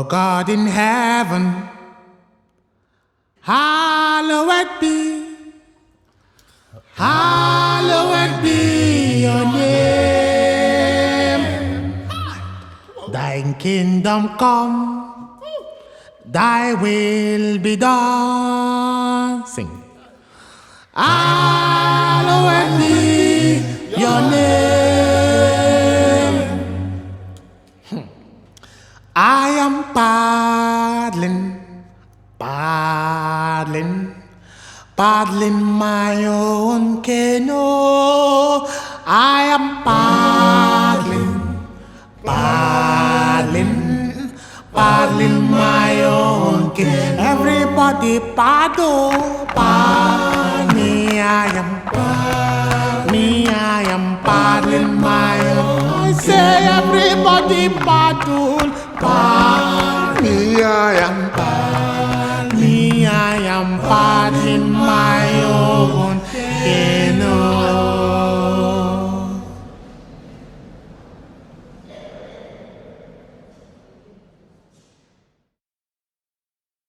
God in heaven, hallowed be your name. Thine kingdom come, thy will be done. Sing. Hallowed be your name. I am paddling my own canoe. I am paddling my own canoe. Everybody paddle. Me, I am paddling my own. I say everybody paddle. Me, I am paddling my